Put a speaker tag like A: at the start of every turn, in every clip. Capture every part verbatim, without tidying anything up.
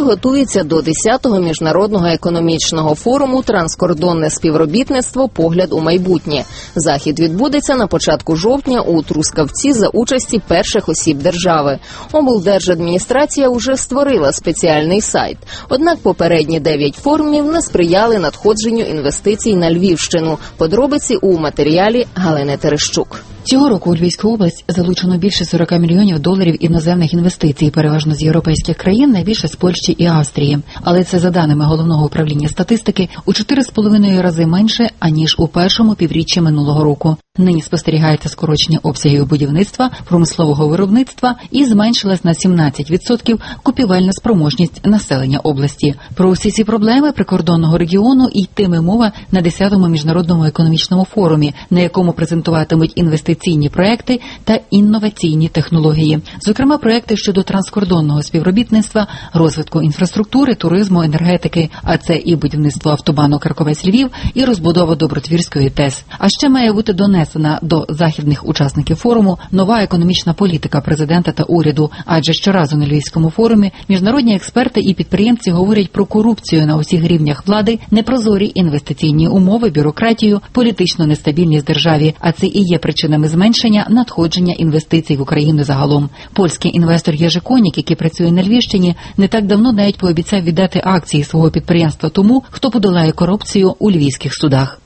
A: готується до десятого міжнародного економічного форуму «Транскордонне співробітництво. Погляд у майбутнє». Захід відбудеться на початку жовтня у Трускавці за участі перших осіб держави. Облдержадміністрація уже створила спеціальний сайт. Однак попередні дев'ять форумів не сприяли надходженню інвестицій на Львівщину. Подробиці у матеріалі Галини Терещук.
B: Цього року у Львівську область залучено більше сорок мільйонів доларів іноземних інвестицій, переважно з європейських країн, найбільше з Польщі і Австрії. Але це, за даними Головного управління статистики, у чотири з половиною рази менше, аніж у першому півріччі минулого року. Нині спостерігається скорочення обсягів будівництва, промислового виробництва і зменшилась на сімнадцять відсотків купівельна спроможність населення області. Про усі ці проблеми прикордонного регіону йтиме мова на десятому міжнародному економічному форумі, на якому презентуватимуть інвестиційні проекти та інноваційні технології. Зокрема, проекти щодо транскордонного співробітництва, розвитку інфраструктури, туризму, енергетики, а це і будівництво автобану Карковець-Львів, і розбудова Добротвірської ТЕС. А ще має бути донесена до західних учасників форуму нова економічна політика президента та уряду, адже щоразу на Львівському форумі міжнародні експерти і підприємці говорять про корупцію на усіх рівнях влади, непрозорі інвестиційні умови, бюрократію, політичну нестабільність в державі, а це і є причинами зменшення надходження інвестицій в Україну загалом. Польський інвестор Єжи Конік, який працює на Львівщині, не так давно навіть пообіцяв віддати акції свого підприємства тому, хто подолає корупцію у львівських судах.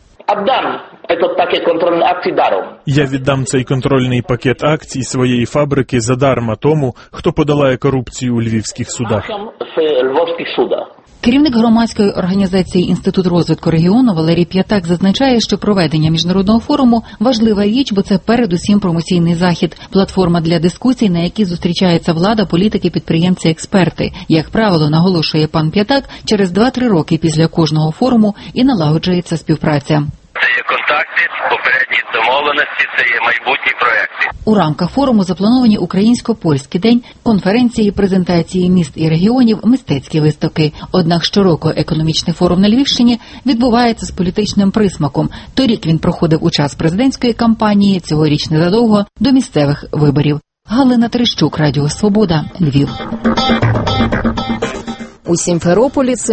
C: Я віддам цей контрольний пакет акцій своєї фабрики задарма тому, хто подолає корупцію у львівських судах.
B: Керівник громадської організації «Інститут розвитку регіону» Валерій П'ятак зазначає, що проведення міжнародного форуму – важлива річ, бо це передусім промоційний захід, платформа для дискусій, на якій зустрічається влада, політики, підприємці, експерти. Як правило, наголошує пан П'ятак, через два-три роки після кожного форуму і налагоджується співпраця.
D: Це є контакти, попередні домовленості, це є майбутні проекти.
B: У рамках форуму заплановані Українсько-польський день, конференції, презентації міст і регіонів, мистецькі виставки. Однак щороку економічний форум на Львівщині відбувається з політичним присмаком. Торік він проходив у час президентської кампанії, цьогоріч незадовго до місцевих виборів. Галина Терещук, Радіо Свобода, Львів.
A: У Сімферополі